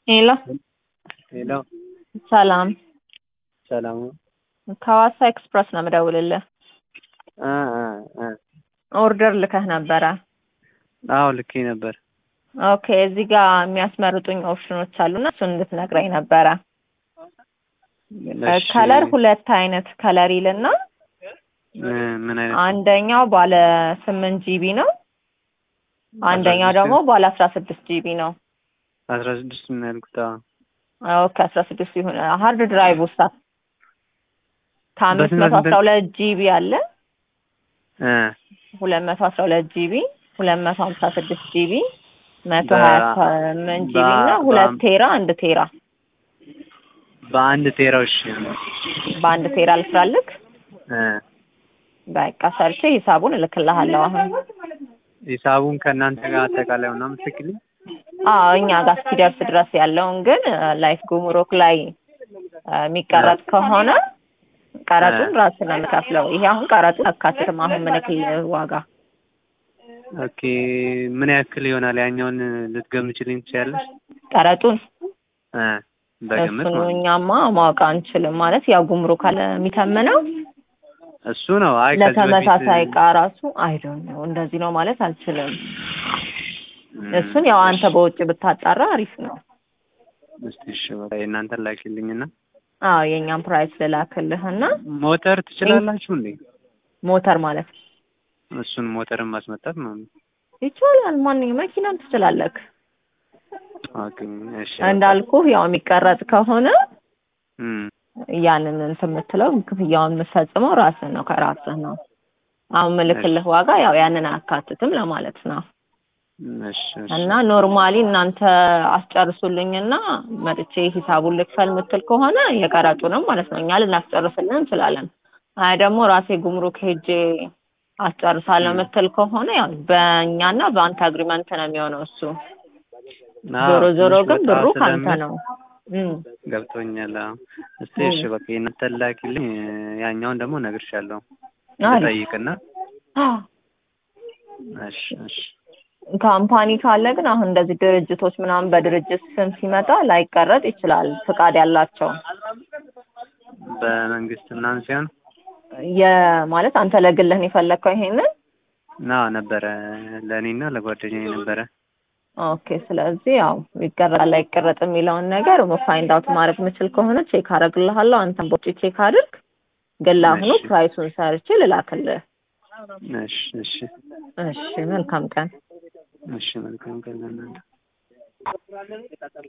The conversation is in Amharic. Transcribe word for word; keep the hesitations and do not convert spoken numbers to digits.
ሄሎ ሄሎ ሰላም ሰላም ከሐዋሳ ኤክስፕረስ ነው የምደውልልህ። አ አ አ ኦርደር ልከህ ነበረ? አዎ ልኬ ነበር። ኦኬ እዚህ ጋር የሚያስመርጡኝ ኦፕሽኖች አሉና እሱን እንድትነግረኝ ነበረ። እሺ ከለር ሁለት አይነት ከለር ይልና ምን አይነት? አንደኛው ባለ ስምንት ጂቢ ነው። አንደኛው ደግሞ ባለ አስራ ስድስት ጂቢ ነው። አስራ ስድስት ምን ያልኩት? ኦኬ አስራ ስድስት ይሁን። ሃርድ ድራይቭ ውስጥ ከአምስት መቶ አስራ ሁለት ጂቢ አለ እ ሁለት መቶ አስራ ሁለት ጂቢ ሁለት መቶ ሃምሳ ስድስት ጂቢ መቶ ሀያ ስምንት ጂቢ እና ሁለት ቴራ አንድ ቴራ። በአንድ ቴራው እሺ በአንድ ቴራ ልስራልክ? እ በቃ ሰርቼ ሂሳቡን እልክልሃለሁ። አሁን ሂሳቡን ከእናንተ ጋር አጠቃላይ ነው የምትልክልኝ? አዎ እኛ ጋር እስኪደርስ ድረስ ያለውን ግን ላይፍ ጉምሩክ ላይ የሚቀረጥ ከሆነ ቀረጡን ራስን ነው የምከፍለው። ይሄ አሁን ቀረጡን አካትትም አሁን ምንክልህ ዋጋ። ኦኬ ምን ያክል ይሆናል? ያኛውን ልትገምችልኝ ትችያለሽ? ቀረጡን እ በግምት እሱን ነው። እኛማ ማወቅ አንችልም። ማለት ያው ጉምሩክ አለ የሚተምነው እሱ ነው። አይ ከዚህ በፊት ለተመሳሳይ ዕቃ ራሱ አይዶን ነው እንደዚህ ነው ማለት አልችልም። እሱን ያው አንተ በውጭ ብታጣራ አሪፍ ነው። እስቲ እሺ በቃ የእናንተን ላኪልኝና አዎ የኛን ፕራይስ ልላክልህና ሞተር ትችላላችሁ እንዴ? ሞተር ማለት እሱን ሞተርን ማስመጣት ነው ይቻላል። ማንኛውም መኪናም ትችላለህ። ኦኬ እሺ እንዳልኩህ ያው የሚቀረጥ ከሆነ እም ያንን እንትን የምትለው ክፍያውን የምትፈጽመው ራስህ ነው ከራስህ ነው። አሁን ምልክልህ ዋጋ ያው ያንን አያካትትም ለማለት ነው። እሺ እና ኖርማሊ እናንተ አስጨርሱልኝና መጥቼ ሂሳቡን ልክፈል የምትል ከሆነ የቀረጡንም ማለት ነው እኛ ልናስጨርስልን እንችላለን። አይ ደግሞ ራሴ ጉምሩክ ሄጄ አስጨርሳለሁ የምትል ከሆነ ያው በእኛና በአንተ አግሪመንት ነው የሚሆነው እሱ። ዞሮ ዞሮ ግን ብሩ ካንተ ነው። እም ገብቶኛል። እስቲ እሺ በቃ የእናንተን ላኪልኝ። ያኛውን ደግሞ እነግርሻለሁ ልጠይቅና። እሺ እሺ ካምፓኒ ካለ ግን አሁን እንደዚህ ድርጅቶች ምናምን በድርጅት ስም ሲመጣ ላይቀረጥ ይችላል ፍቃድ ያላቸው። በመንግስት ምናምን ሲሆን የማለት አንተ ለግልህ ነው የፈለከው ይሄንን? ና ነበረ ለኔና ለጓደኛዬ ነበረ። ኦኬ ስለዚህ ያው ይቀረጣል አይቀረጥ የሚለውን ነገር ፋይንድ አውት ማድረግ የምችል ከሆነ ቼክ አደርግልሃለሁ። አንተም ቦጪ ቼክ አድርግ። ግን ለአሁኑ ፕራይሱን ሰርቼ ልላክልህ። እሺ እሺ እሺ መልካም ቀን። እሺ መልካም ቀን ለእናንተ።